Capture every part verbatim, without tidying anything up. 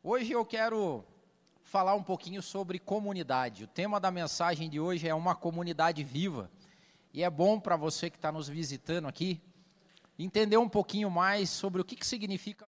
Hoje eu quero falar um pouquinho sobre comunidade. O tema da mensagem de hoje é uma comunidade viva. E é bom para você que está nos visitando aqui, entender um pouquinho mais sobre o que, que significa.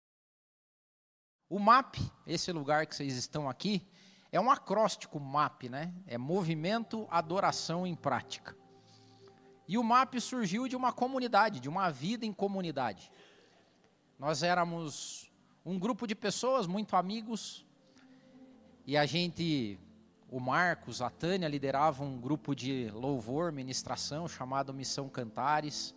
O M A P, esse lugar que vocês estão aqui, é um acróstico M A P, né? É Movimento Adoração em Prática. E o M A P surgiu de uma comunidade, de uma vida em comunidade. Nós éramos um grupo de pessoas, muito amigos, e a gente, o Marcos, a Tânia, lideravam um grupo de louvor, ministração, chamado Missão Cantares.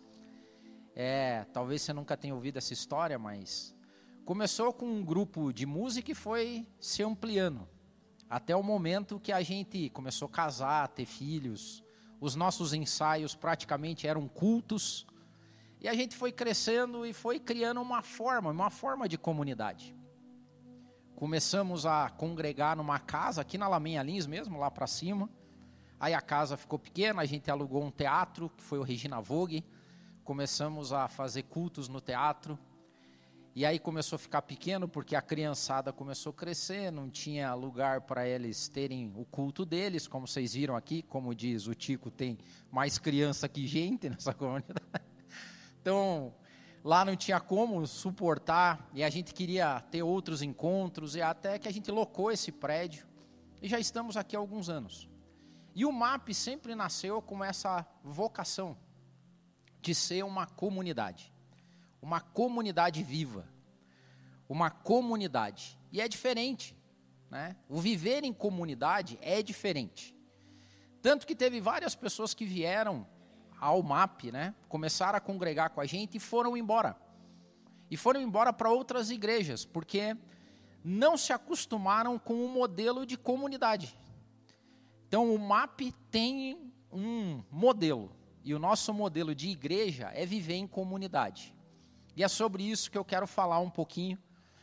É, talvez você nunca tenha ouvido essa história, mas começou com um grupo de música e foi se ampliando, até o momento que a gente começou a casar, ter filhos. Os nossos ensaios praticamente eram cultos, e a gente foi crescendo e foi criando uma forma, uma forma de comunidade. Começamos a congregar numa casa, aqui na Lamenha Lins mesmo, lá para cima. Aí a casa ficou pequena, a gente alugou um teatro, que foi o Regina Vogue. Começamos a fazer cultos no teatro. E aí começou a ficar pequeno, porque a criançada começou a crescer, não tinha lugar para eles terem o culto deles, como vocês viram aqui, como diz o Tico, tem mais criança que gente nessa comunidade. Então, lá não tinha como suportar, e a gente queria ter outros encontros, e até que a gente locou esse prédio, e já estamos aqui há alguns anos. E o M A P sempre nasceu com essa vocação de ser uma comunidade, uma comunidade viva, uma comunidade. E é diferente, né? O viver em comunidade é diferente. Tanto que teve várias pessoas que vieram ao M A P, né? Começaram a congregar com a gente e foram embora. E foram embora para outras igrejas, porque não se acostumaram com o modelo de comunidade. Então o M A P tem um modelo, e o nosso modelo de igreja é viver em comunidade. E é sobre isso que eu quero falar um pouquinho,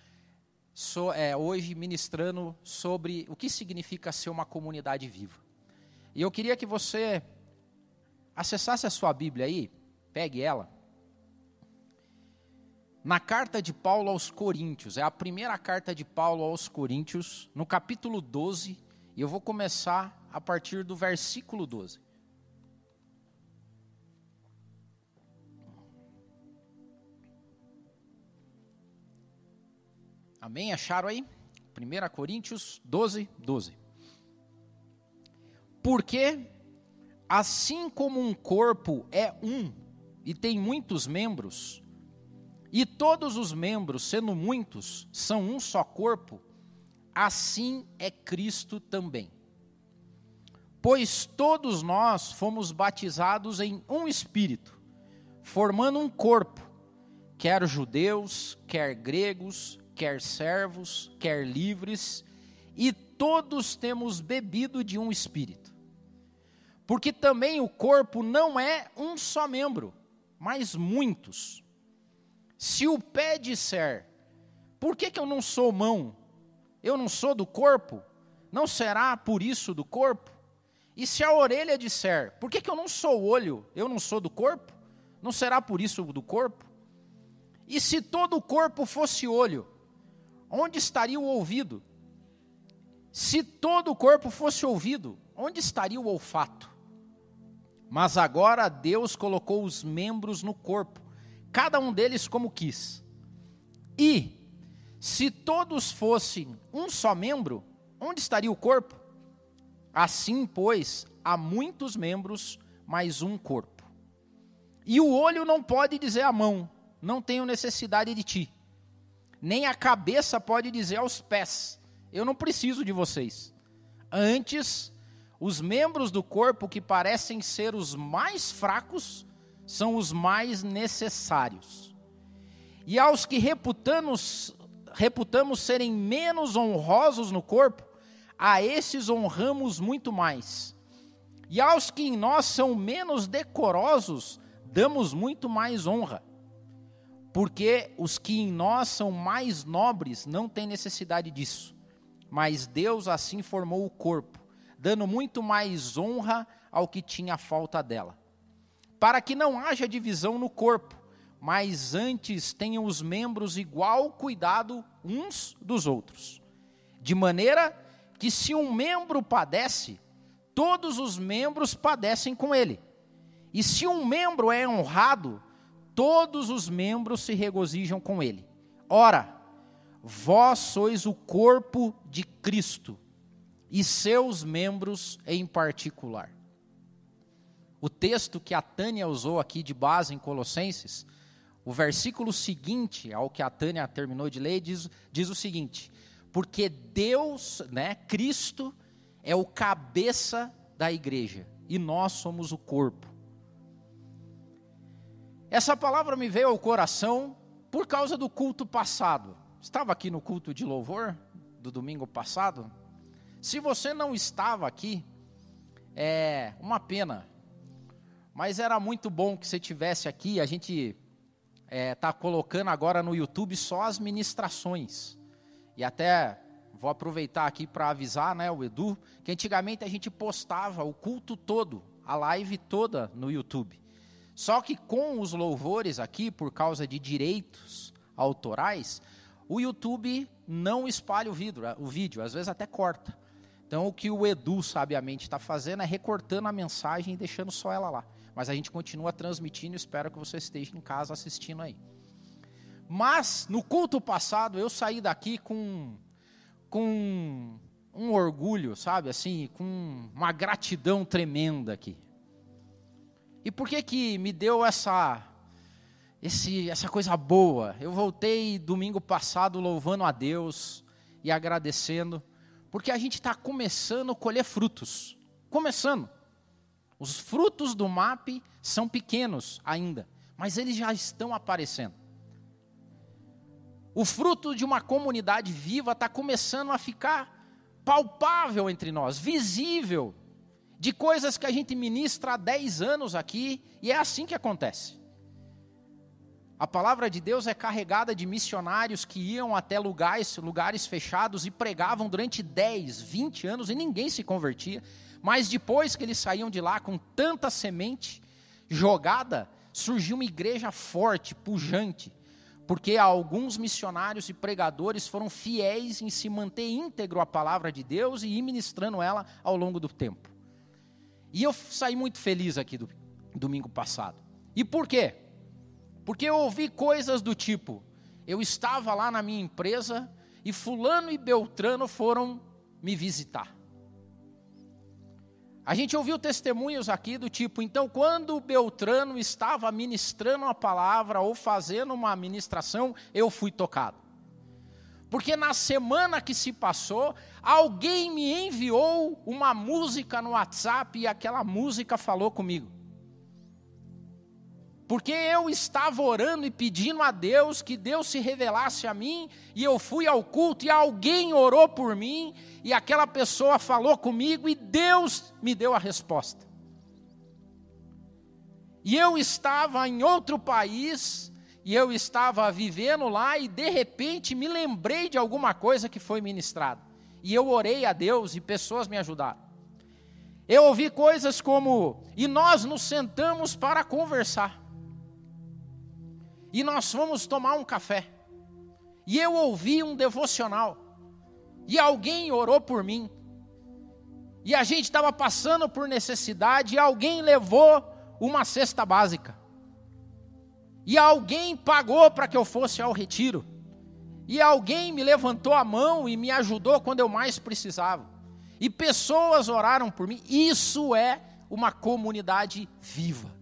so, é, hoje ministrando sobre o que significa ser uma comunidade viva. E eu queria que você acessasse a sua Bíblia aí, pegue ela. Na carta de Paulo aos Coríntios, é a primeira carta de Paulo aos Coríntios, no capítulo doze, e eu vou começar a partir do versículo doze. Amém? Acharam aí? primeira Coríntios doze, doze. Porque assim como um corpo é um e tem muitos membros, e todos os membros, sendo muitos, são um só corpo, assim é Cristo também. Pois todos nós fomos batizados em um Espírito, formando um corpo, quer judeus, quer gregos, quer servos, quer livres, e todos temos bebido de um Espírito. Porque também o corpo não é um só membro, mas muitos. Se o pé disser, por que que eu não sou mão? Eu não sou do corpo? Não será por isso do corpo? E se a orelha disser, por que que eu não sou olho? Eu não sou do corpo? Não será por isso do corpo? E se todo o corpo fosse olho, onde estaria o ouvido? Se todo o corpo fosse ouvido, onde estaria o olfato? Mas agora Deus colocou os membros no corpo, cada um deles como quis. E, se todos fossem um só membro, onde estaria o corpo? Assim, pois, há muitos membros, mas um corpo. E o olho não pode dizer à mão, não tenho necessidade de ti. Nem a cabeça pode dizer aos pés, eu não preciso de vocês. Antes, os membros do corpo que parecem ser os mais fracos, são os mais necessários. E aos que reputamos, reputamos serem menos honrosos no corpo, a esses honramos muito mais. E aos que em nós são menos decorosos, damos muito mais honra. Porque os que em nós são mais nobres não têm necessidade disso. Mas Deus assim formou o corpo, dando muito mais honra ao que tinha falta dela. Para que não haja divisão no corpo, mas antes tenham os membros igual cuidado uns dos outros. De maneira que se um membro padece, todos os membros padecem com ele. E se um membro é honrado, todos os membros se regozijam com ele. Ora, vós sois o corpo de Cristo, e seus membros em particular. O texto que a Tânia usou aqui de base em Colossenses, o versículo seguinte ao que a Tânia terminou de ler, diz, diz o seguinte: porque Deus, né, Cristo, é o cabeça da igreja, e nós somos o corpo. Essa palavra me veio ao coração por causa do culto passado. Estava aqui no culto de louvor do domingo passado. Se você não estava aqui, é uma pena, mas era muito bom que você estivesse aqui. A gente está é, colocando agora no YouTube só as ministrações, e até vou aproveitar aqui para avisar, né, o Edu, que antigamente a gente postava o culto todo, a live toda no YouTube, só que com os louvores aqui, por causa de direitos autorais, o YouTube não espalha o vídeo, o vídeo, às vezes até corta. Então, o que o Edu sabiamente está fazendo é recortando a mensagem e deixando só ela lá. Mas a gente continua transmitindo e espero que você esteja em casa assistindo aí. Mas, no culto passado, eu saí daqui com, com um orgulho, sabe, assim, com uma gratidão tremenda aqui. E por que que me deu essa, esse, essa coisa boa? Eu voltei domingo passado louvando a Deus e agradecendo, porque a gente está começando a colher frutos. Começando. Os frutos do M A P são pequenos ainda, mas eles já estão aparecendo. O fruto de uma comunidade viva está começando a ficar palpável entre nós, visível, de coisas que a gente ministra há dez anos aqui, e é assim que acontece. A palavra de Deus é carregada de missionários que iam até lugares, lugares fechados e pregavam durante dez, vinte anos e ninguém se convertia. Mas depois que eles saíam de lá com tanta semente jogada, surgiu uma igreja forte, pujante, porque alguns missionários e pregadores foram fiéis em se manter íntegro à palavra de Deus e ir ministrando ela ao longo do tempo. E eu saí muito feliz aqui do domingo passado. E por quê? Porque eu ouvi coisas do tipo: eu estava lá na minha empresa e fulano e Beltrano foram me visitar. A gente ouviu testemunhos aqui do tipo: então quando o Beltrano estava ministrando a palavra ou fazendo uma ministração, eu fui tocado. Porque na semana que se passou, alguém me enviou uma música no WhatsApp e aquela música falou comigo. Porque eu estava orando e pedindo a Deus que Deus se revelasse a mim, e eu fui ao culto e alguém orou por mim, e aquela pessoa falou comigo e Deus me deu a resposta. E eu estava em outro país, e eu estava vivendo lá, e de repente me lembrei de alguma coisa que foi ministrada. E eu orei a Deus e pessoas me ajudaram. Eu ouvi coisas como: e nós nos sentamos para conversar. E nós fomos tomar um café. E eu ouvi um devocional. E alguém orou por mim. E a gente estava passando por necessidade. E alguém levou uma cesta básica. E alguém pagou para que eu fosse ao retiro. E alguém me levantou a mão e me ajudou quando eu mais precisava. E pessoas oraram por mim. Isso é uma comunidade viva.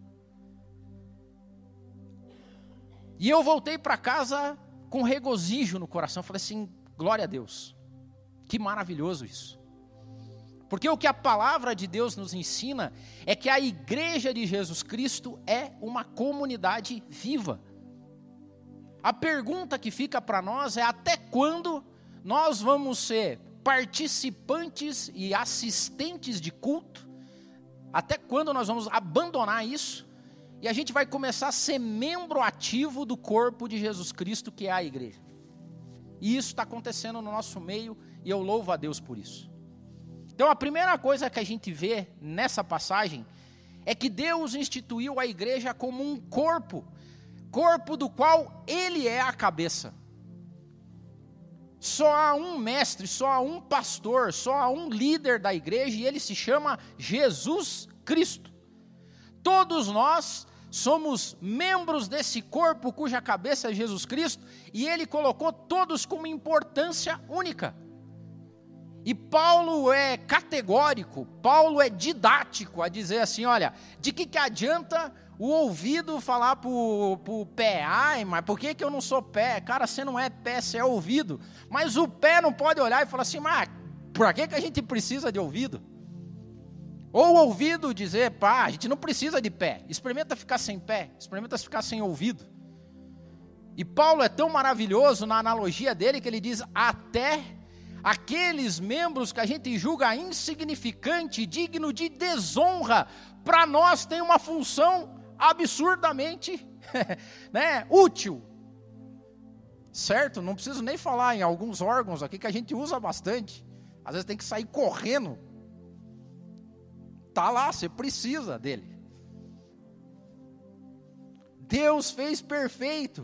E eu voltei para casa com regozijo no coração. Falei assim: glória a Deus. Que maravilhoso isso. Porque o que a palavra de Deus nos ensina é que a igreja de Jesus Cristo é uma comunidade viva. A pergunta que fica para nós é: até quando nós vamos ser participantes e assistentes de culto? Até quando nós vamos abandonar isso? E a gente vai começar a ser membro ativo do corpo de Jesus Cristo, que é a igreja. E isso está acontecendo no nosso meio, e eu louvo a Deus por isso. Então a primeira coisa que a gente vê nessa passagem é que Deus instituiu a igreja como um corpo, corpo do qual ele é a cabeça. Só há um mestre, só há um pastor, só há um líder da igreja e ele se chama Jesus Cristo. Todos nós somos membros desse corpo cuja cabeça é Jesus Cristo e ele colocou todos com uma importância única. E Paulo é categórico, Paulo é didático a dizer assim, olha, de que que adianta o ouvido falar para o pé, ai, mas por que que eu não sou pé? Cara, você não é pé, você é ouvido. Mas o pé não pode olhar e falar assim, mas por que que a gente precisa de ouvido? Ou o ouvido dizer, pá, a gente não precisa de pé, experimenta ficar sem pé, experimenta ficar sem ouvido. E Paulo é tão maravilhoso na analogia dele que ele diz, até aqueles membros que a gente julga insignificante, digno de desonra, para nós tem uma função absurdamente né, útil. Certo? Não preciso nem falar em alguns órgãos aqui que a gente usa bastante. Às vezes tem que sair correndo. Tá lá, você precisa dele. Deus fez perfeito.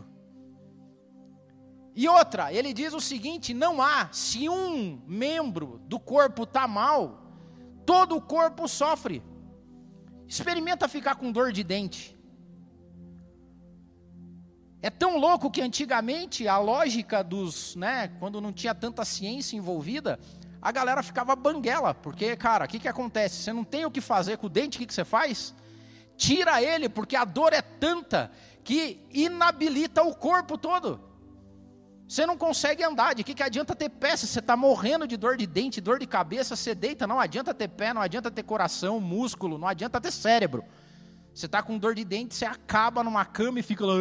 E outra, ele diz o seguinte, não há, se um membro do corpo está mal, todo o corpo sofre. Experimenta ficar com dor de dente. É tão louco que antigamente a lógica dos, né, quando não tinha tanta ciência envolvida, a galera ficava banguela, porque, cara, o que que acontece? Você não tem o que fazer com o dente, o que que você faz? Tira ele, porque a dor é tanta que inabilita o corpo todo. Você não consegue andar, de que que adianta ter pé? Se você está morrendo de dor de dente, dor de cabeça, você deita, não adianta ter pé, não adianta ter coração, músculo, não adianta ter cérebro. Você está com dor de dente, você acaba numa cama e fica lá.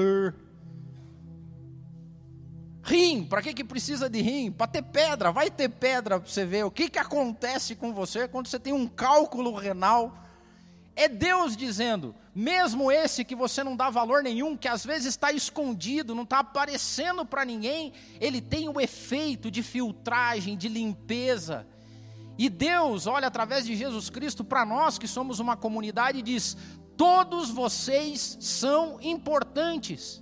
Rim, para que que precisa de rim? Para ter pedra, vai ter pedra para você ver o que que acontece com você quando você tem um cálculo renal. É Deus dizendo, mesmo esse que você não dá valor nenhum, que às vezes está escondido, não está aparecendo para ninguém, ele tem o efeito de filtragem, de limpeza. E Deus olha através de Jesus Cristo para nós que somos uma comunidade e diz, todos vocês são importantes.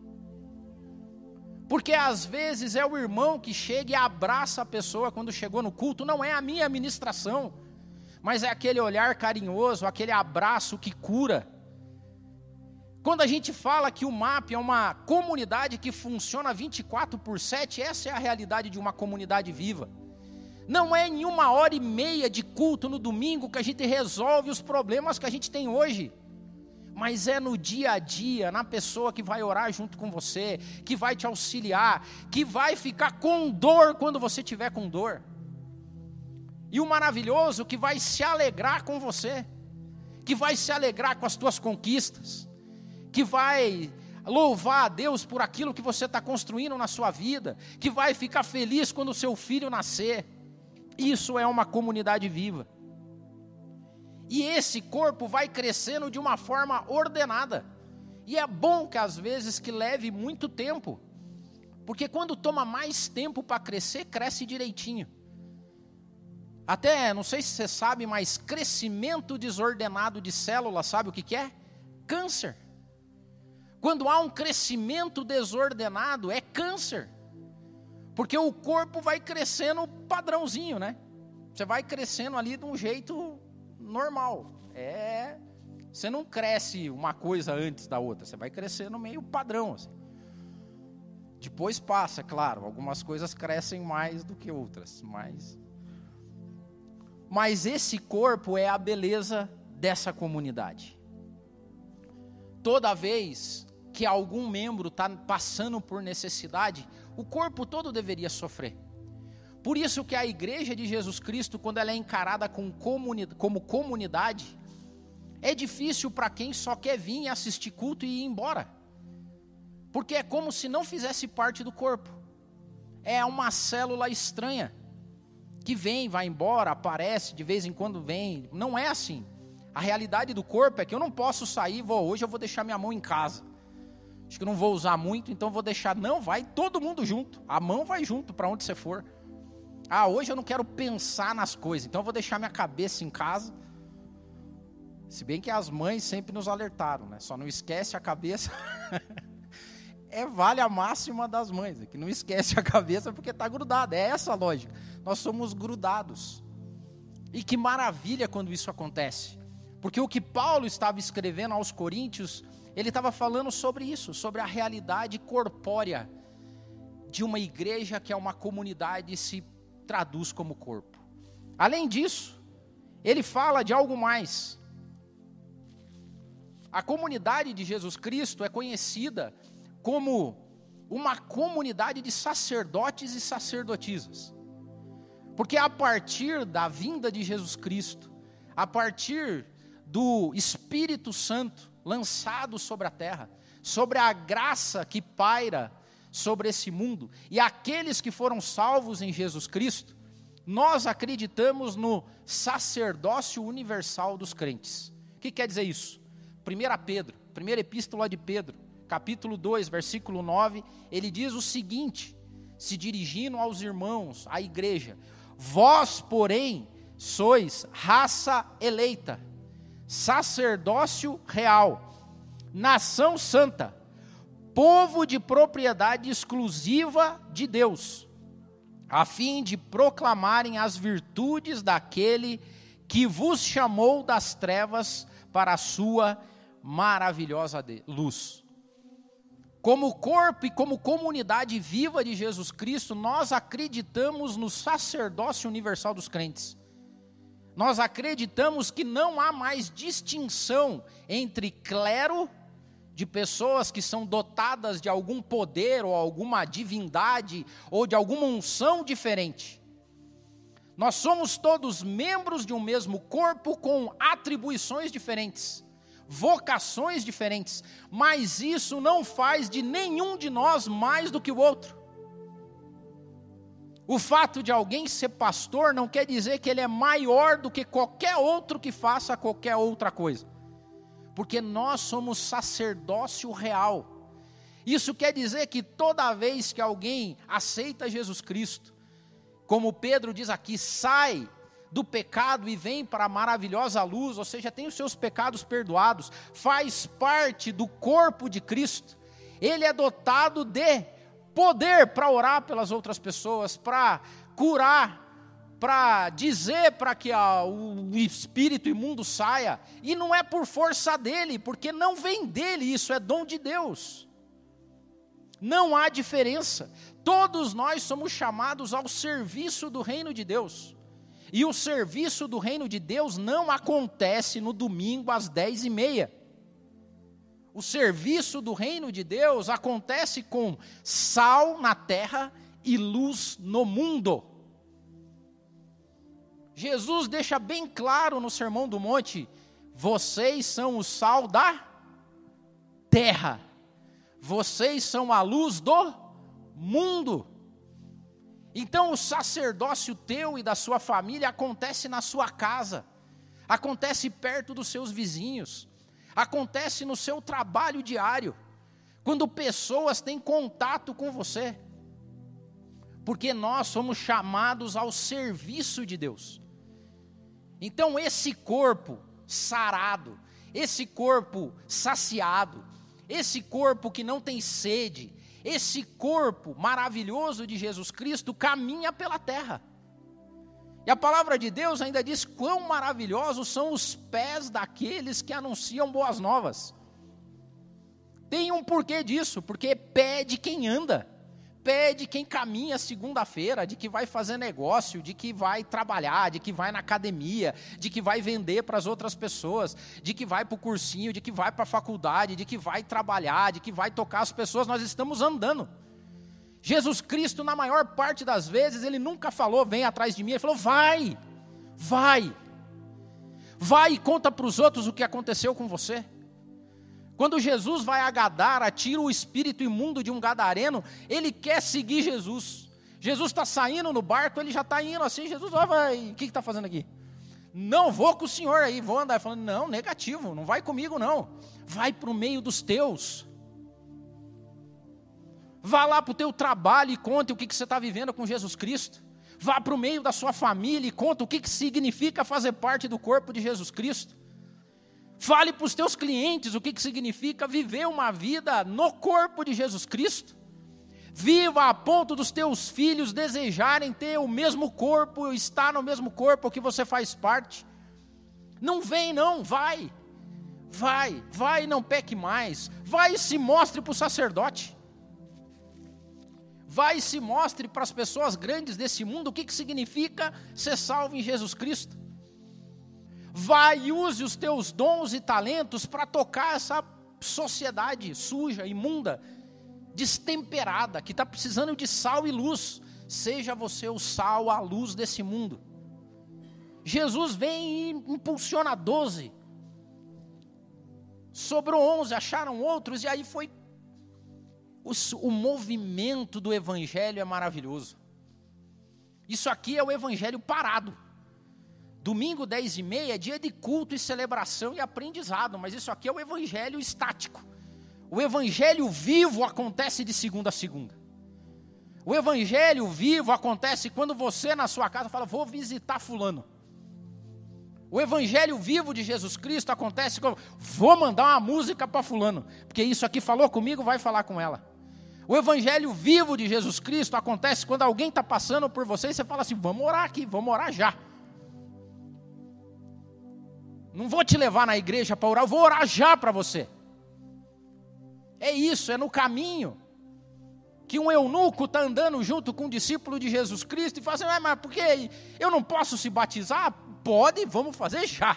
Porque às vezes é o irmão que chega e abraça a pessoa quando chegou no culto, não é a minha ministração. Mas é aquele olhar carinhoso, aquele abraço que cura. Quando a gente fala que o M A P é uma comunidade que funciona vinte e quatro por sete, essa é a realidade de uma comunidade viva. Não é em uma hora e meia de culto no domingo que a gente resolve os problemas que a gente tem hoje. Mas é no dia a dia, na pessoa que vai orar junto com você, que vai te auxiliar, que vai ficar com dor quando você estiver com dor. E o maravilhoso que vai se alegrar com você, que vai se alegrar com as tuas conquistas, que vai louvar a Deus por aquilo que você está construindo na sua vida, que vai ficar feliz quando o seu filho nascer. Isso é uma comunidade viva. E esse corpo vai crescendo de uma forma ordenada. E é bom que às vezes que leve muito tempo, porque quando toma mais tempo para crescer, cresce direitinho. Até, não sei se você sabe, mas crescimento desordenado de células, sabe o que que é? Câncer. Quando há um crescimento desordenado, é câncer. Porque o corpo vai crescendo padrãozinho, né? Você vai crescendo ali de um jeito normal. É, você não cresce uma coisa antes da outra, você vai crescendo meio padrão, assim. Depois passa, claro, algumas coisas crescem mais do que outras, mas... Mas esse corpo é a beleza dessa comunidade. Toda vez que algum membro está passando por necessidade, o corpo todo deveria sofrer. Por isso que a igreja de Jesus Cristo, quando ela é encarada como comunidade, é difícil para quem só quer vir assistir culto e ir embora. Porque é como se não fizesse parte do corpo. É uma célula estranha. Que vem, vai embora, aparece, de vez em quando vem. Não é assim. A realidade do corpo é que eu não posso sair, vou, hoje eu vou deixar minha mão em casa. Acho que eu não vou usar muito, então vou deixar. Não, vai todo mundo junto. A mão vai junto para onde você for. Ah, hoje eu não quero pensar nas coisas, então eu vou deixar minha cabeça em casa. Se bem que as mães sempre nos alertaram, né? Só não esquece a cabeça é vale a máxima das mães, é que não esquece a cabeça porque está grudada, é essa a lógica. Nós somos grudados. E que maravilha quando isso acontece. Porque o que Paulo estava escrevendo aos Coríntios, ele estava falando sobre isso, sobre a realidade corpórea de uma igreja que é uma comunidade e se traduz como corpo. Além disso, ele fala de algo mais. A comunidade de Jesus Cristo é conhecida como uma comunidade de sacerdotes e sacerdotisas. Porque a partir da vinda de Jesus Cristo, a partir do Espírito Santo lançado sobre a terra, sobre a graça que paira sobre esse mundo, e aqueles que foram salvos em Jesus Cristo, nós acreditamos no sacerdócio universal dos crentes. O que quer dizer isso? primeira Pedro, primeira epístola de Pedro, capítulo dois, versículo nove, ele diz o seguinte, se dirigindo aos irmãos, à igreja: vós, porém, sois raça eleita, sacerdócio real, nação santa, povo de propriedade exclusiva de Deus, a fim de proclamarem as virtudes daquele que vos chamou das trevas para a sua maravilhosa luz. Como corpo e como comunidade viva de Jesus Cristo, nós acreditamos no sacerdócio universal dos crentes. Nós acreditamos que não há mais distinção entre clero, de pessoas que são dotadas de algum poder ou alguma divindade ou de alguma unção diferente. Nós somos todos membros de um mesmo corpo com atribuições diferentes, vocações diferentes, mas isso não faz de nenhum de nós mais do que o outro. O fato de alguém ser pastor não quer dizer que ele é maior do que qualquer outro que faça qualquer outra coisa. Porque nós somos sacerdócio real. Isso quer dizer que toda vez que alguém aceita Jesus Cristo, como Pedro diz aqui, sai do pecado e vem para a maravilhosa luz, ou seja, tem os seus pecados perdoados, faz parte do corpo de Cristo, ele é dotado de poder para orar pelas outras pessoas, para curar, para dizer para que a, o espírito imundo saia, e não é por força dele, porque não vem dele, isso é dom de Deus. Não há diferença, todos nós somos chamados ao serviço do reino de Deus, e o serviço do reino de Deus não acontece no domingo às dez e meia, o serviço do reino de Deus acontece com sal na terra e luz no mundo. Jesus deixa bem claro no Sermão do Monte: vocês são o sal da terra, vocês são a luz do mundo. Então o sacerdócio teu e da sua família acontece na sua casa, acontece perto dos seus vizinhos, acontece no seu trabalho diário, quando pessoas têm contato com você, porque nós somos chamados ao serviço de Deus. Então esse corpo sarado, esse corpo saciado, esse corpo que não tem sede, esse corpo maravilhoso de Jesus Cristo caminha pela terra. E a palavra de Deus ainda diz quão maravilhosos são os pés daqueles que anunciam boas novas. Tem um porquê disso, porque pé de quem anda, pé de quem caminha segunda-feira, de que vai fazer negócio, de que vai trabalhar, de que vai na academia, de que vai vender para as outras pessoas, de que vai para o cursinho, de que vai para a faculdade, de que vai trabalhar, de que vai tocar as pessoas. Nós estamos andando. Jesus Cristo, na maior parte das vezes, ele nunca falou, vem atrás de mim, ele falou, vai, vai, vai e conta para os outros o que aconteceu com você. Quando Jesus vai a Gadara, tira o espírito imundo de um gadareno, ele quer seguir Jesus. Jesus está saindo no barco, ele já está indo assim, Jesus, ó, vai, o que está fazendo aqui? Não, vou com o senhor aí, vou andar. Falando, não, negativo, não vai comigo não, vai para o meio dos teus. Vá lá para o teu trabalho e conte o que, que você está vivendo com Jesus Cristo. Vá para o meio da sua família e conta o que, que significa fazer parte do corpo de Jesus Cristo. Fale para os teus clientes o que, que significa viver uma vida no corpo de Jesus Cristo. Viva a ponto dos teus filhos desejarem ter o mesmo corpo, estar no mesmo corpo que você faz parte. Não vem não, vai. Vai, vai e não peque mais. Vai e se mostre para o sacerdote. Vai e se mostre para as pessoas grandes desse mundo o que, que significa ser salvo em Jesus Cristo. Vai e use os teus dons e talentos para tocar essa sociedade suja, imunda, destemperada, que está precisando de sal e luz. Seja você o sal, a luz desse mundo. Jesus vem e impulsiona doze. Sobrou onze, acharam outros, e aí foi... O, o movimento do evangelho é maravilhoso. Isso aqui é o evangelho parado. Domingo, dez e meia, é dia de culto e celebração e aprendizado, mas isso aqui é o evangelho estático. O evangelho vivo acontece de segunda a segunda. O evangelho vivo acontece quando você na sua casa fala, vou visitar fulano. O evangelho vivo de Jesus Cristo acontece quando vou mandar uma música para fulano, porque isso aqui falou comigo, vai falar com ela. O evangelho vivo de Jesus Cristo acontece quando alguém está passando por você e você fala assim, vamos orar aqui, vamos orar já. Não vou te levar na igreja para orar, eu vou orar já para você. É isso, é no caminho que um eunuco está andando junto com um discípulo de Jesus Cristo e fala assim, ah, mas por que eu não posso se batizar? Pode, vamos fazer já.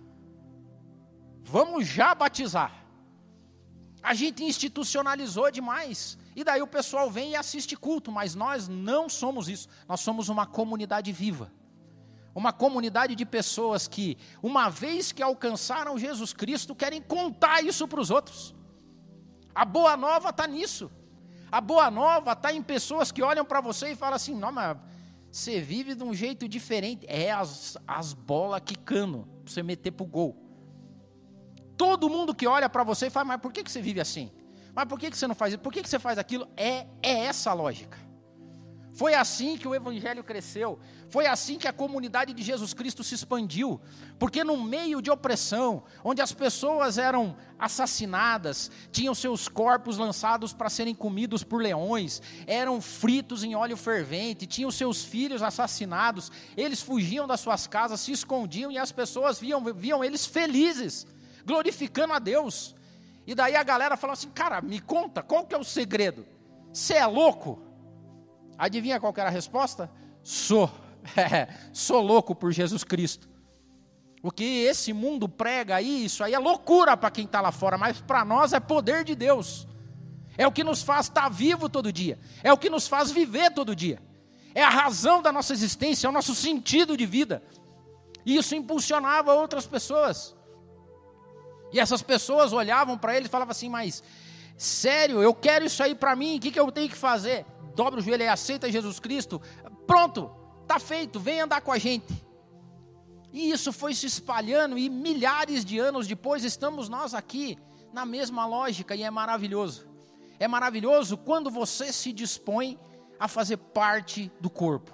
Vamos já batizar. A gente institucionalizou demais. E daí o pessoal vem e assiste culto, mas nós não somos isso. Nós somos uma comunidade viva. Uma comunidade de pessoas que, uma vez que alcançaram Jesus Cristo, querem contar isso para os outros. A boa nova está nisso. A boa nova está em pessoas que olham para você e falam assim, não, mas você vive de um jeito diferente. É as, as bolas quicando, para você meter para o gol. Todo mundo que olha para você e fala, mas por que, que você vive assim? Mas por que, que você não faz isso? Por que, que você faz aquilo? É, é essa a lógica. Foi assim que o evangelho cresceu. Foi assim que a comunidade de Jesus Cristo se expandiu. Porque no meio de opressão, onde as pessoas eram assassinadas, tinham seus corpos lançados para serem comidos por leões, eram fritos em óleo fervente, tinham seus filhos assassinados, eles fugiam das suas casas, se escondiam e as pessoas viam, viam eles felizes, glorificando a Deus. E daí a galera falou assim, cara, me conta, qual que é o segredo? Você é louco? Adivinha qual que era a resposta? Sou, sou louco por Jesus Cristo. O que esse mundo prega aí, isso aí é loucura para quem está lá fora, mas para nós é poder de Deus. É o que nos faz estar vivo todo dia, é o que nos faz viver todo dia. É a razão da nossa existência, é o nosso sentido de vida. E isso impulsionava outras pessoas. E essas pessoas olhavam para ele e falavam assim, mas sério, eu quero isso aí para mim, o que, que eu tenho que fazer? Dobra o joelho e aceita Jesus Cristo, pronto, está feito, vem andar com a gente. E isso foi se espalhando e milhares de anos depois estamos nós aqui na mesma lógica e é maravilhoso. É maravilhoso quando você se dispõe a fazer parte do corpo.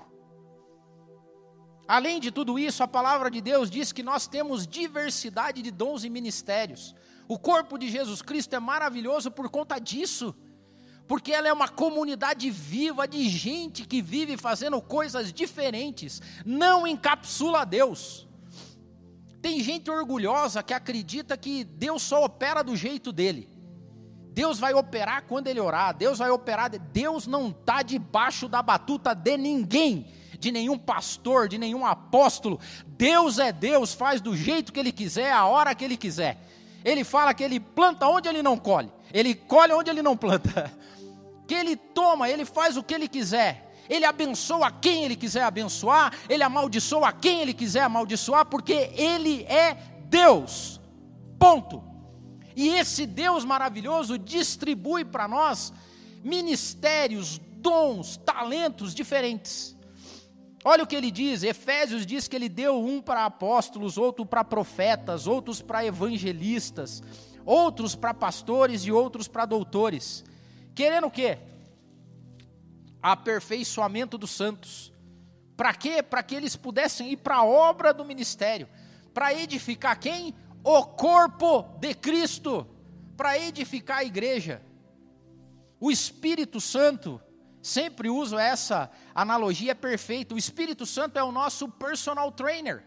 Além de tudo isso, a palavra de Deus diz que nós temos diversidade de dons e ministérios. O corpo de Jesus Cristo é maravilhoso por conta disso. Porque ela é uma comunidade viva de gente que vive fazendo coisas diferentes. Não encapsula Deus. Tem gente orgulhosa que acredita que Deus só opera do jeito dele. Deus vai operar quando ele orar. Deus vai operar. Deus não está debaixo da batuta de ninguém. De nenhum pastor, de nenhum apóstolo. Deus é Deus, faz do jeito que ele quiser, a hora que ele quiser. Ele fala que ele planta onde ele não colhe. Ele colhe onde ele não planta. Que ele toma, ele faz o que ele quiser. Ele abençoa quem ele quiser abençoar. Ele amaldiçoa quem ele quiser amaldiçoar. Porque ele é Deus. Ponto. E esse Deus maravilhoso distribui para nós ministérios, dons, talentos diferentes. Olha o que ele diz, Efésios diz que ele deu um para apóstolos, outro para profetas, outros para evangelistas, outros para pastores e outros para doutores. Querendo o quê? Aperfeiçoamento dos santos. Para quê? Para que eles pudessem ir para a obra do ministério. Para edificar quem? o corpo de Cristo, para edificar a igreja. O Espírito Santo, sempre uso essa analogia, é perfeita. O Espírito Santo é o nosso personal trainer.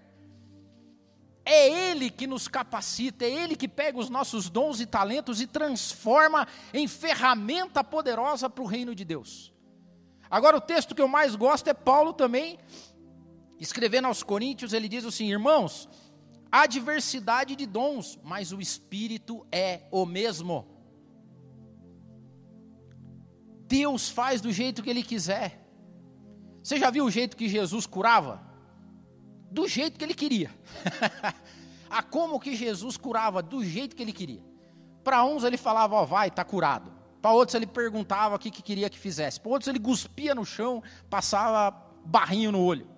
É Ele que nos capacita, é Ele que pega os nossos dons e talentos e transforma em ferramenta poderosa para o reino de Deus. Agora, o texto que eu mais gosto é Paulo também, escrevendo aos Coríntios, ele diz assim: irmãos, há diversidade de dons, mas o Espírito é o mesmo. Deus faz do jeito que Ele quiser. Você já viu o jeito que Jesus curava? Do jeito que Ele queria. A como que Jesus curava? Do jeito que Ele queria. Para uns Ele falava, ó, vai, está curado. Para outros Ele perguntava o que, que queria que fizesse. Para outros Ele cuspia no chão, passava barrinho no olho.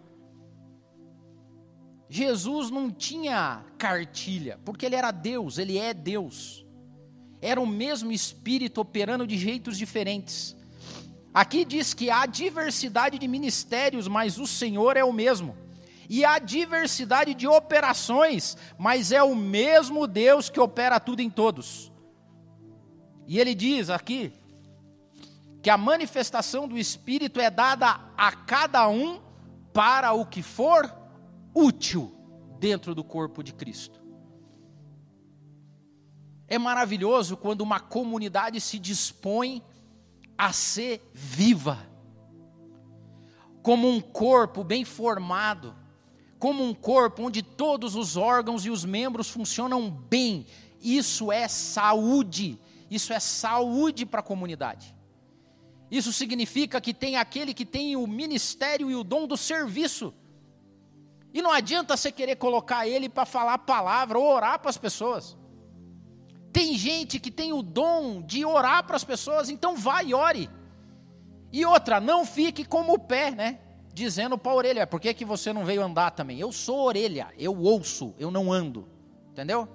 Jesus não tinha cartilha, porque Ele era Deus, Ele é Deus. Era o mesmo Espírito operando de jeitos diferentes. Aqui diz que há diversidade de ministérios, mas o Senhor é o mesmo. E há diversidade de operações, mas é o mesmo Deus que opera tudo em todos. E ele diz aqui que a manifestação do Espírito é dada a cada um para o que for útil dentro do corpo de Cristo. É maravilhoso quando uma comunidade se dispõe a ser viva, como um corpo bem formado, como um corpo onde todos os órgãos e os membros funcionam bem. Isso é saúde, isso é saúde para a comunidade. Isso significa que tem aquele que tem o ministério e o dom do serviço. E não adianta você querer colocar ele para falar a palavra ou orar para as pessoas. Tem gente que tem o dom de orar para as pessoas, então vai e ore. E outra, não fique como o pé, né? Dizendo para a orelha, por que que você não veio andar também? Eu sou orelha, eu ouço, eu não ando. Entendeu?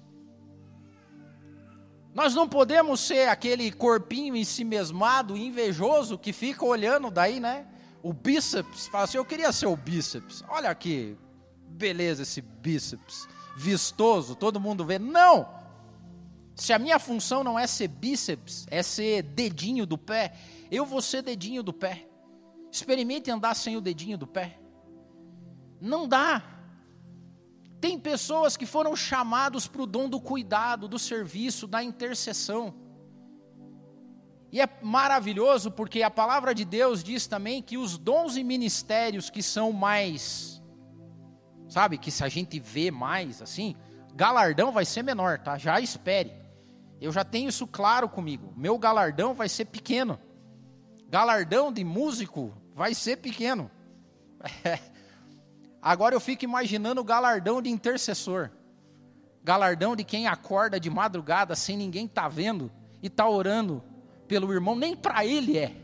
Nós não podemos ser aquele corpinho ensimesmado, invejoso, que fica olhando daí, né? O bíceps, fala assim, eu queria ser o bíceps. Olha que beleza esse bíceps, vistoso, todo mundo vê. Não! Se a minha função não é ser bíceps, é ser dedinho do pé, eu vou ser dedinho do pé. Experimente andar sem o dedinho do pé. Não dá. Tem pessoas que foram chamados para o dom do cuidado, do serviço, da intercessão. E é maravilhoso porque a palavra de Deus diz também que os dons e ministérios que são mais, sabe, que se a gente vê mais assim, galardão vai ser menor, tá? Já espere. Eu já tenho isso claro comigo. Meu galardão vai ser pequeno. Galardão de músico vai ser pequeno. Agora eu fico imaginando o galardão de intercessor. Galardão de quem acorda de madrugada sem ninguém estar vendo e está orando pelo irmão. Nem para ele é.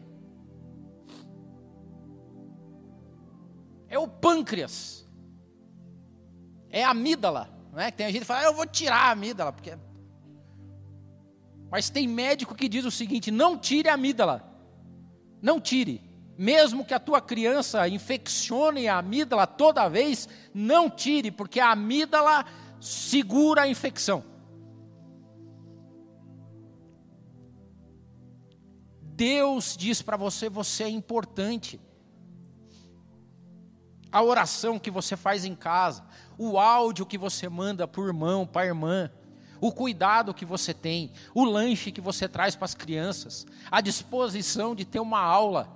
É o pâncreas. É a amígdala. Não é? Tem gente que fala, ah, eu vou tirar a amígdala. Porque... Mas tem médico que diz o seguinte, não tire a amígdala. Não tire. Mesmo que a tua criança infeccione a amígdala toda vez, não tire, porque a amígdala segura a infecção. Deus diz para você, você é importante. A oração que você faz em casa, o áudio que você manda para o irmão, para a irmã, o cuidado que você tem, o lanche que você traz para as crianças, a disposição de ter uma aula.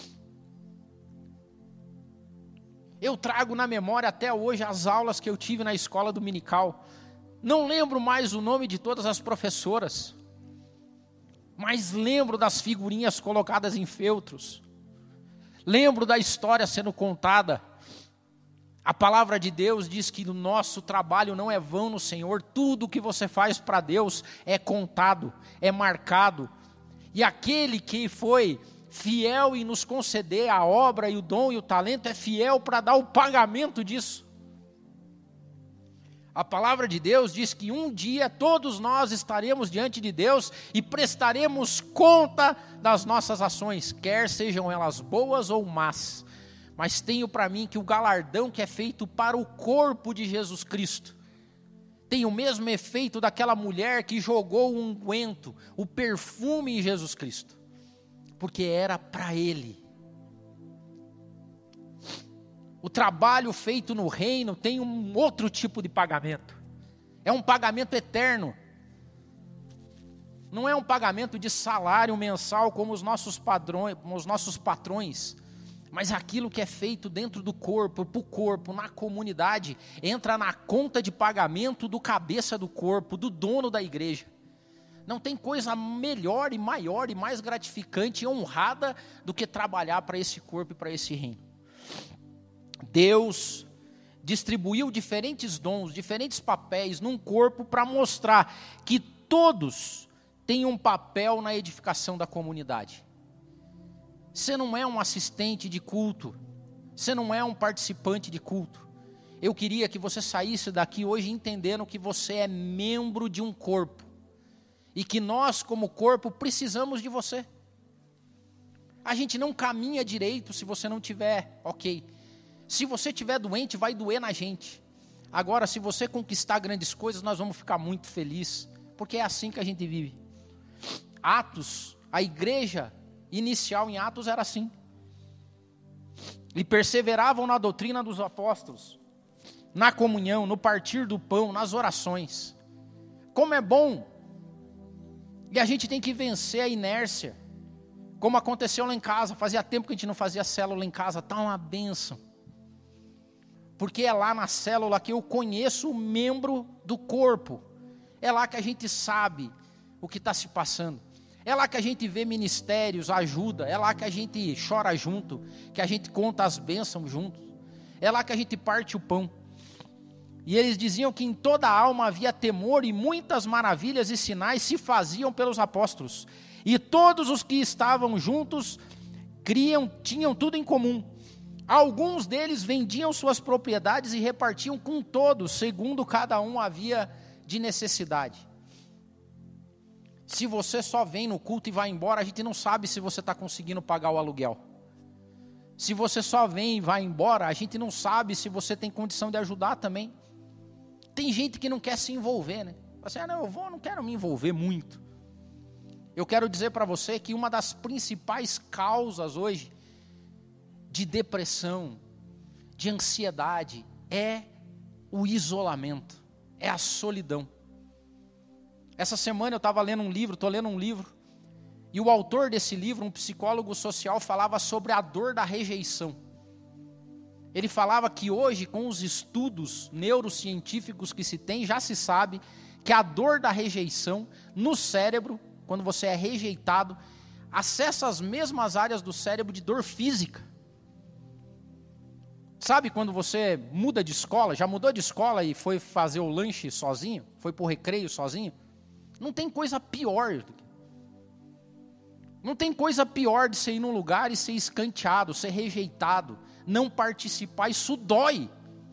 Eu trago na memória até hoje as aulas que eu tive na escola dominical. Não lembro mais o nome de todas as professoras, mas lembro das figurinhas colocadas em feltros. Lembro da história sendo contada. A palavra de Deus diz que o nosso trabalho não é vão no Senhor. Tudo que você faz para Deus é contado, é marcado. E aquele que foi fiel em nos conceder a obra e o dom e o talento é fiel para dar o pagamento disso. A palavra de Deus diz que um dia todos nós estaremos diante de Deus e prestaremos conta das nossas ações, quer sejam elas boas ou más. Mas tenho para mim que o galardão que é feito para o corpo de Jesus Cristo tem o mesmo efeito daquela mulher que jogou o unguento, o perfume em Jesus Cristo, porque era para Ele. O trabalho feito no reino tem um outro tipo de pagamento, é um pagamento eterno. Não é um pagamento de salário mensal como os nossos padrões, os nossos patrões, mas aquilo que é feito dentro do corpo, para o corpo, na comunidade, entra na conta de pagamento do cabeça do corpo, do dono da igreja. Não tem coisa melhor e maior e mais gratificante e honrada do que trabalhar para esse corpo e para esse reino. Deus distribuiu diferentes dons, diferentes papéis num corpo para mostrar que todos tem um papel na edificação da comunidade. Você não é um assistente de culto, você não é um participante de culto. Eu queria que você saísse daqui hoje entendendo que você é membro de um corpo, e que nós como corpo precisamos de você. A gente não caminha direito se você não tiver, ok. Se você estiver doente, vai doer na gente. Agora, se você conquistar grandes coisas, nós vamos ficar muito felizes, porque é assim que a gente vive. Atos, a igreja inicial em Atos era assim. E perseveravam na doutrina dos apóstolos, na comunhão, no partir do pão, nas orações. Como é bom. E a gente tem que vencer a inércia. Como aconteceu lá em casa. Fazia tempo que a gente não fazia célula em casa. Está uma bênção. Porque é lá na célula que eu conheço o membro do corpo. É lá que a gente sabe o que está se passando. É lá que a gente vê ministérios, ajuda. É lá que a gente chora junto, que a gente conta as bênçãos juntos. É lá que a gente parte o pão. E eles diziam que em toda a alma havia temor, e muitas maravilhas e sinais se faziam pelos apóstolos. E todos os que estavam juntos criam, tinham tudo em comum. Alguns deles vendiam suas propriedades e repartiam com todos, segundo cada um havia de necessidade. Se você só vem no culto e vai embora, a gente não sabe se você está conseguindo pagar o aluguel. Se você só vem e vai embora, a gente não sabe se você tem condição de ajudar também. Tem gente que não quer se envolver, né? Assim, ah, não, eu vou, não quero me envolver muito. Eu quero dizer para você que uma das principais causas hoje de depressão, de ansiedade, é o isolamento, é a solidão. Essa semana eu estava lendo um livro, estou lendo um livro, e o autor desse livro, um psicólogo social, falava sobre a dor da rejeição. Ele falava que hoje, com os estudos neurocientíficos que se tem, já se sabe que a dor da rejeição no cérebro, quando você é rejeitado, acessa as mesmas áreas do cérebro de dor física. Sabe quando você muda de escola, já mudou de escola e foi fazer o lanche sozinho? Foi para o recreio sozinho? Não tem coisa pior. Não tem coisa pior de você ir num lugar e ser escanteado, ser rejeitado, não participar, isso dói.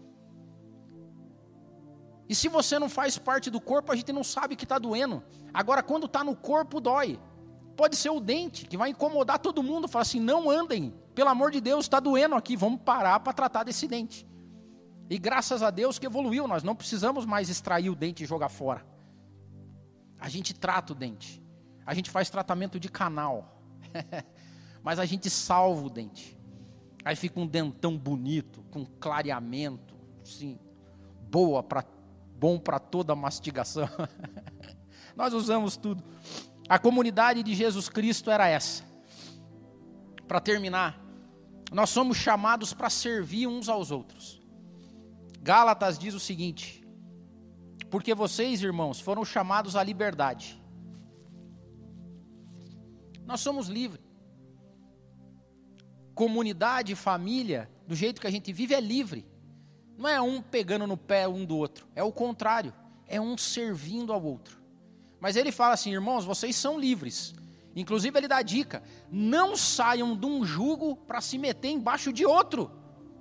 E se você não faz parte do corpo, a gente não sabe que está doendo. Agora, quando está no corpo, dói. Pode ser o dente, que vai incomodar todo mundo. Fala assim, não andem, pelo amor de Deus, está doendo aqui, vamos parar para tratar desse dente. E graças a Deus que evoluiu, nós não precisamos mais extrair o dente e jogar fora. A gente trata o dente. A gente faz tratamento de canal. Mas a gente salva o dente. Aí fica um dentão bonito, com clareamento, assim, boa pra, bom para toda a mastigação. Nós usamos tudo. A comunidade de Jesus Cristo era essa. Para terminar, nós somos chamados para servir uns aos outros. Gálatas diz o seguinte: porque vocês, irmãos, foram chamados à liberdade. Nós somos livres. Comunidade, família, do jeito que a gente vive, é livre. Não é um pegando no pé um do outro. É o contrário. É um servindo ao outro. Mas ele fala assim, irmãos, vocês são livres. Inclusive ele dá a dica, não saiam de um jugo para se meter embaixo de outro.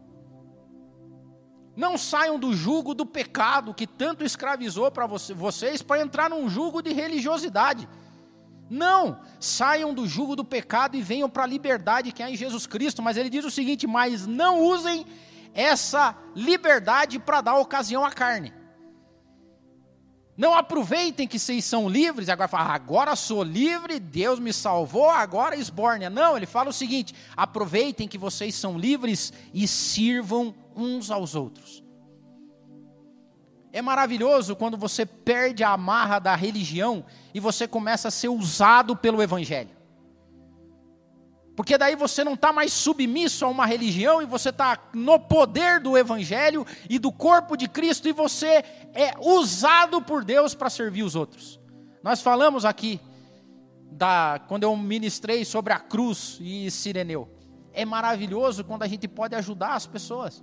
Não saiam do jugo do pecado que tanto escravizou para você, vocês para entrar num jugo de religiosidade. Não, saiam do jugo do pecado e venham para a liberdade que há em Jesus Cristo. Mas ele diz o seguinte, mas não usem essa liberdade para dar ocasião à carne. Não aproveitem que vocês são livres, agora fala, agora sou livre, Deus me salvou, agora esbórnia. Não, ele fala o seguinte, aproveitem que vocês são livres e sirvam uns aos outros. É maravilhoso quando você perde a amarra da religião e você começa a ser usado pelo evangelho. Porque daí você não está mais submisso a uma religião e você está no poder do evangelho e do corpo de Cristo e você é usado por Deus para servir os outros. Nós falamos aqui, da, quando eu ministrei sobre a cruz e Sireneu. É maravilhoso quando a gente pode ajudar as pessoas.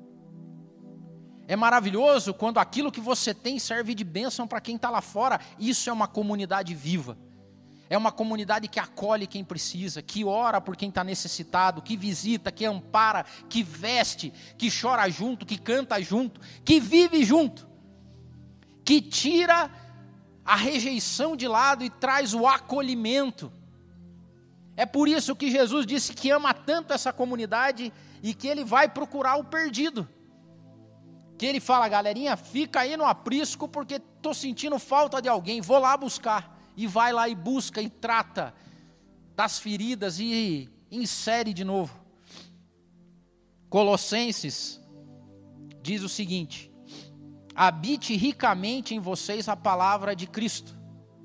É maravilhoso quando aquilo que você tem serve de bênção para quem está lá fora. Isso é uma comunidade viva. É uma comunidade que acolhe quem precisa, que ora por quem está necessitado, que visita, que ampara, que veste, que chora junto, que canta junto, que vive junto, que tira a rejeição de lado e traz o acolhimento. É por isso que Jesus disse que ama tanto essa comunidade e que ele vai procurar o perdido. Que ele fala, galerinha, fica aí no aprisco porque estou sentindo falta de alguém, vou lá buscar. E vai lá e busca e trata das feridas e insere de novo. Colossenses diz o seguinte: habite ricamente em vocês a palavra de Cristo.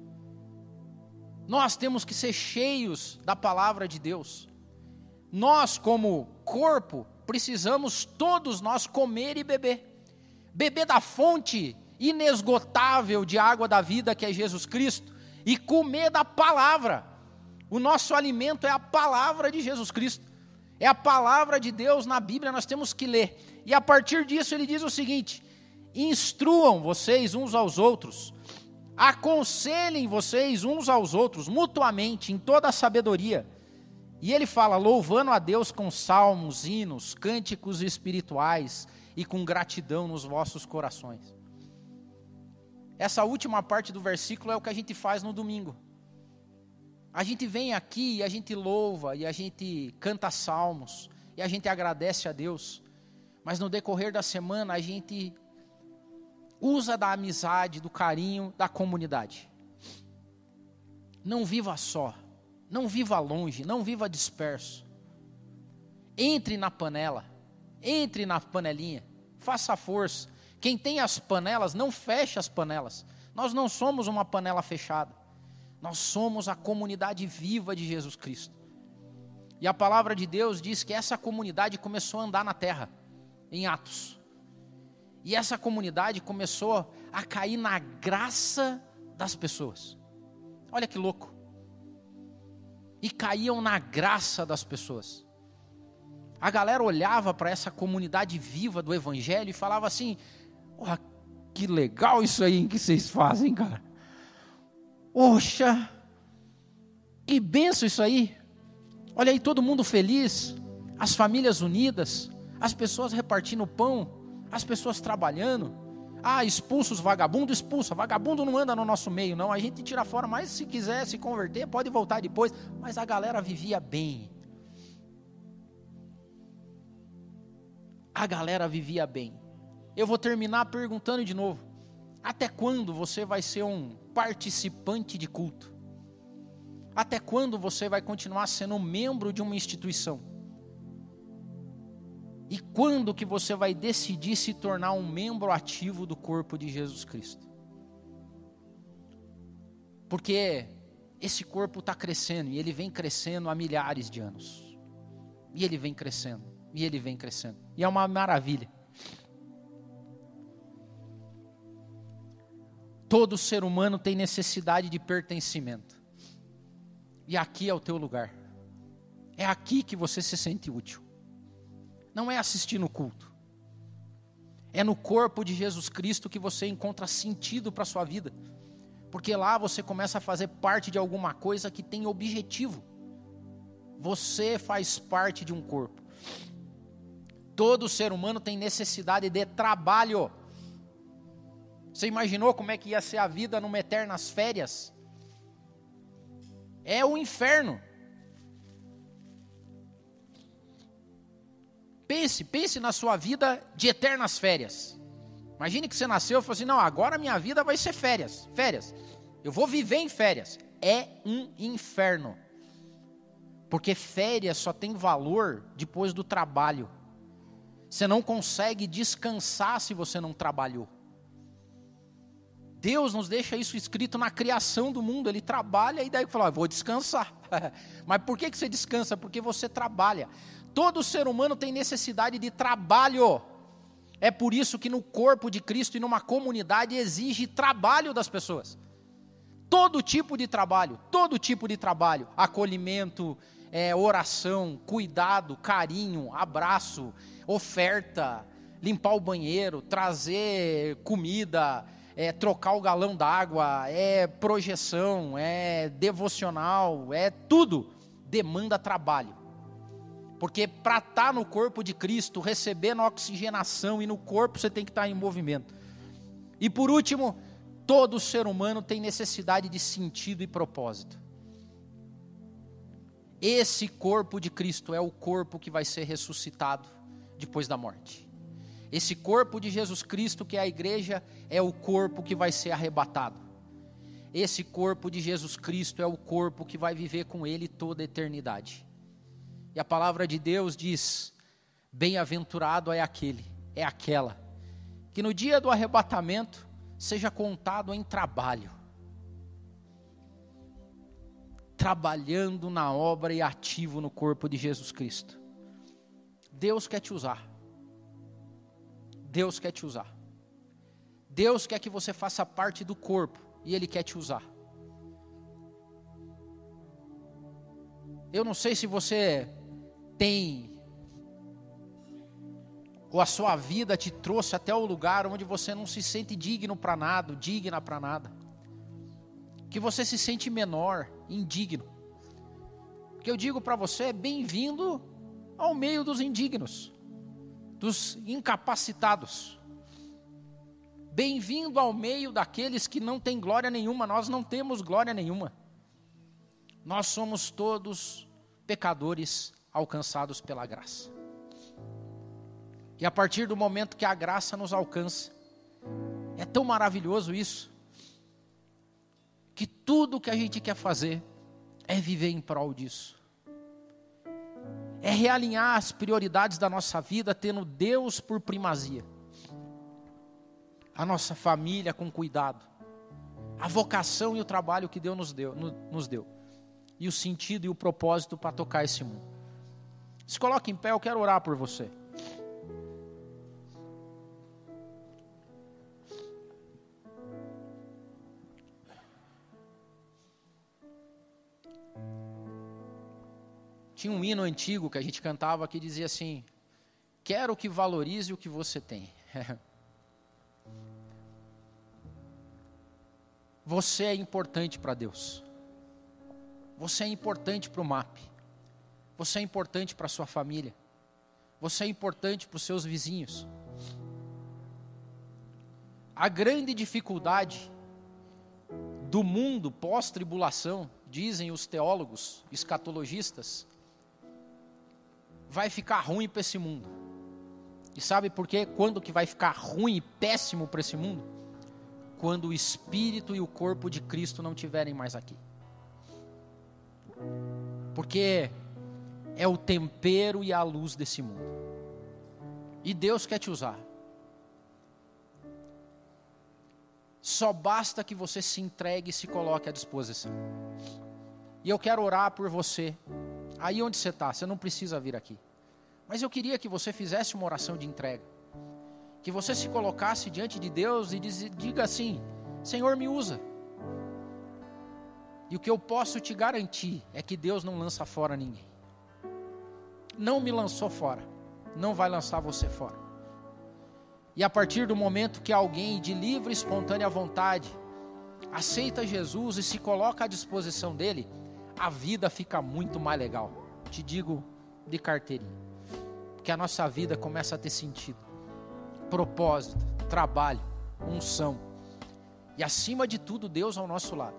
Nós temos que ser cheios da palavra de Deus. Nós, como corpo, precisamos todos nós comer e beber. Beber da fonte inesgotável de água da vida que é Jesus Cristo. E comer da palavra. O nosso alimento é a palavra de Jesus Cristo. É a palavra de Deus na Bíblia, nós temos que ler. E a partir disso ele diz o seguinte: instruam vocês uns aos outros, aconselhem vocês uns aos outros, mutuamente, em toda a sabedoria. E ele fala, louvando a Deus com salmos, hinos, cânticos espirituais e com gratidão nos vossos corações. Essa última parte do versículo é o que a gente faz no domingo. A gente vem aqui e a gente louva, e a gente canta salmos, e a gente agradece a Deus. Mas no decorrer da semana a gente usa da amizade, do carinho, da comunidade. Não viva só, não viva longe, não viva disperso. Entre na panela, entre na panelinha, faça força. Quem tem as panelas, não feche as panelas. Nós não somos uma panela fechada. Nós somos a comunidade viva de Jesus Cristo. E a palavra de Deus diz que essa comunidade começou a andar na terra, em Atos. E essa comunidade começou a cair na graça das pessoas. Olha que louco. E caíam na graça das pessoas. A galera olhava para essa comunidade viva do Evangelho e falava assim, oh, que legal isso aí que vocês fazem, cara. Poxa, que benção isso aí. Olha aí todo mundo feliz, as famílias unidas, as pessoas repartindo pão, as pessoas trabalhando. Ah, expulsa os vagabundos, expulsa. Vagabundo não anda no nosso meio, não. A gente tira fora, mas se quiser se converter, pode voltar depois. Mas a galera vivia bem. A galera vivia bem. Eu vou terminar perguntando de novo. Até quando você vai ser um participante de culto? Até quando você vai continuar sendo um membro de uma instituição? E quando que você vai decidir se tornar um membro ativo do corpo de Jesus Cristo? Porque esse corpo está crescendo, e ele vem crescendo há milhares de anos. E ele vem crescendo, e ele vem crescendo. E é uma maravilha. Todo ser humano tem necessidade de pertencimento. E aqui é o teu lugar. É aqui que você se sente útil. Não é assistindo o culto. É no corpo de Jesus Cristo que você encontra sentido para a sua vida. Porque lá você começa a fazer parte de alguma coisa que tem objetivo. Você faz parte de um corpo. Todo ser humano tem necessidade de trabalho. Você imaginou como é que ia ser a vida numa eternas férias? É o inferno. Pense, pense na sua vida de eternas férias. Imagine que você nasceu e falou assim, não, agora a minha vida vai ser férias, férias. Eu vou viver em férias. É um inferno. Porque férias só tem valor depois do trabalho. Você não consegue descansar se você não trabalhou. Deus nos deixa isso escrito na criação do mundo. Ele trabalha e daí fala, ah, vou descansar. Mas por que que você descansa? Porque você trabalha. Todo ser humano tem necessidade de trabalho. É por isso que no corpo de Cristo e numa comunidade exige trabalho das pessoas. Todo tipo de trabalho, todo tipo de trabalho. Acolhimento, é, oração, cuidado, carinho, abraço, oferta, limpar o banheiro, trazer comida, é, trocar o galão d'água, é projeção, é devocional, é tudo. Demanda trabalho. Porque para estar no corpo de Cristo, recebendo oxigenação e no corpo você tem que estar em movimento. E por último, todo ser humano tem necessidade de sentido e propósito. Esse corpo de Cristo é o corpo que vai ser ressuscitado depois da morte. Esse corpo de Jesus Cristo, que é a igreja, é o corpo que vai ser arrebatado. Esse corpo de Jesus Cristo é o corpo que vai viver com Ele toda a eternidade. E a palavra de Deus diz, bem-aventurado é aquele, é aquela, que no dia do arrebatamento seja contado em trabalho. Trabalhando na obra e ativo no corpo de Jesus Cristo. Deus quer te usar. Deus quer te usar. Deus quer que você faça parte do corpo e Ele quer te usar. Eu não sei se você tem, ou a sua vida te trouxe até o lugar onde você não se sente digno para nada, digna para nada. Que você se sente menor, indigno. O que eu digo para você é bem-vindo ao meio dos indignos, dos incapacitados. Bem-vindo ao meio daqueles que não têm glória nenhuma. Nós não temos glória nenhuma. Nós somos todos pecadores alcançados pela graça. E a partir do momento que a graça nos alcança, é tão maravilhoso isso, que tudo que a gente quer fazer é viver em prol disso. É realinhar as prioridades da nossa vida, tendo Deus por primazia. A nossa família com cuidado. A vocação e o trabalho que Deus nos deu, nos deu. E o sentido e o propósito para tocar esse mundo. Se coloque em pé, eu quero orar por você. Tinha um hino antigo que a gente cantava que dizia assim: quero que valorize o que você tem. Você é importante para Deus. Você é importante para o M A P. Você é importante para a sua família. Você é importante para os seus vizinhos. A grande dificuldade do mundo pós-tribulação, dizem os teólogos, escatologistas, vai ficar ruim para esse mundo. E sabe por quê? Quando que vai ficar ruim e péssimo para esse mundo? Quando o Espírito e o corpo de Cristo não estiverem mais aqui. Porque é o tempero e a luz desse mundo. E Deus quer te usar. Só basta que você se entregue e se coloque à disposição. E eu quero orar por você. Aí onde você está, você não precisa vir aqui. Mas eu queria que você fizesse uma oração de entrega. Que você se colocasse diante de Deus e diz, diga assim: Senhor, me usa. E o que eu posso te garantir é que Deus não lança fora ninguém. Não me lançou fora, não vai lançar você fora. E a partir do momento que alguém de livre e espontânea vontade aceita Jesus e se coloca à disposição dele, a vida fica muito mais legal. Te digo de carteirinha. Porque a nossa vida começa a ter sentido, propósito, trabalho, unção. E acima de tudo, Deus ao nosso lado.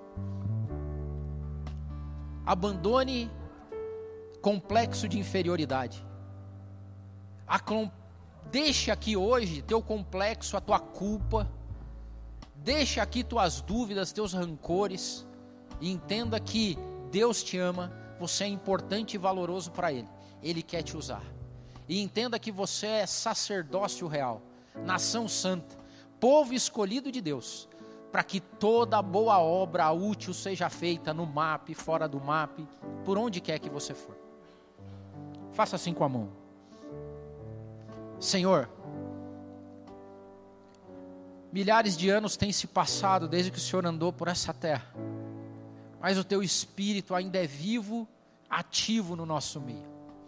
Abandone complexo de inferioridade. Deixa aqui hoje teu complexo, a tua culpa, deixa aqui tuas dúvidas, teus rancores, e entenda que Deus te ama, você é importante e valoroso para Ele, Ele quer te usar. E entenda que você é sacerdócio real, nação santa, povo escolhido de Deus, para que toda boa obra útil seja feita no M A P, fora do M A P, por onde quer que você for. Faça assim com a mão. Senhor, milhares de anos têm se passado desde que o Senhor andou por essa terra, mas o teu Espírito ainda é vivo, ativo no nosso meio.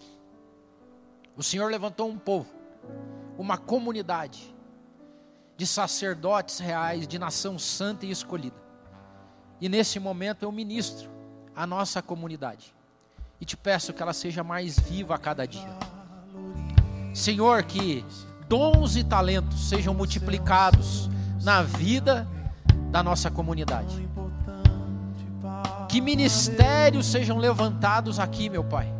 O Senhor levantou um povo, uma comunidade de sacerdotes reais, de nação santa e escolhida. E nesse momento eu ministro a nossa comunidade e te peço que ela seja mais viva a cada dia. Senhor, que dons e talentos sejam multiplicados na vida da nossa comunidade. Que ministérios sejam levantados aqui, meu Pai.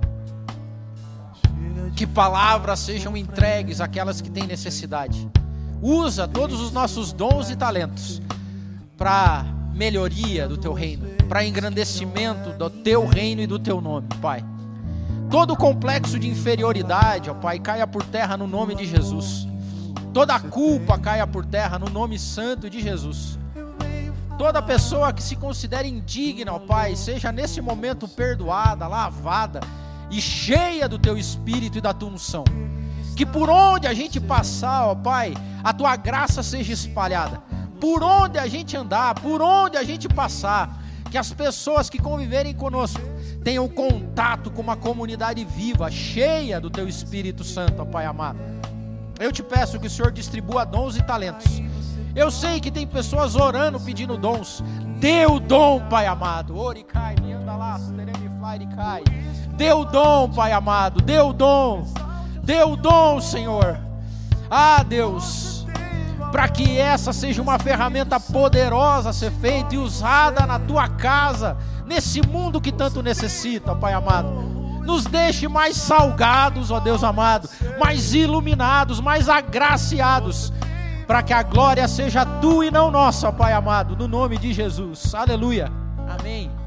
Que palavras sejam entregues àquelas que têm necessidade. Usa todos os nossos dons e talentos para melhoria do Teu reino, para engrandecimento do Teu reino e do Teu nome, Pai. Todo complexo de inferioridade, ó Pai, caia por terra no nome de Jesus. Toda culpa caia por terra no nome santo de Jesus. Toda pessoa que se considere indigna, ó Pai, seja nesse momento perdoada, lavada e cheia do Teu Espírito e da Tua unção. Que por onde a gente passar, ó Pai, a Tua graça seja espalhada. Por onde a gente andar, por onde a gente passar, que as pessoas que conviverem conosco tenham contato com uma comunidade viva, cheia do Teu Espírito Santo, ó Pai amado. Eu te peço que o Senhor distribua dons e talentos. Eu sei que tem pessoas orando, pedindo dons. Dê o dom, Pai amado. Oricai, me anda lá, teremiflairicai. Dê o dom, Pai amado. Dê o dom. Dê o dom, Senhor. Ah, Deus, para que essa seja uma ferramenta poderosa a ser feita e usada na Tua casa, nesse mundo que tanto necessita, Pai amado. Nos deixe mais salgados, ó Deus amado, mais iluminados, mais agraciados, para que a glória seja Tua e não nossa, Pai amado, no nome de Jesus. Aleluia. Amém.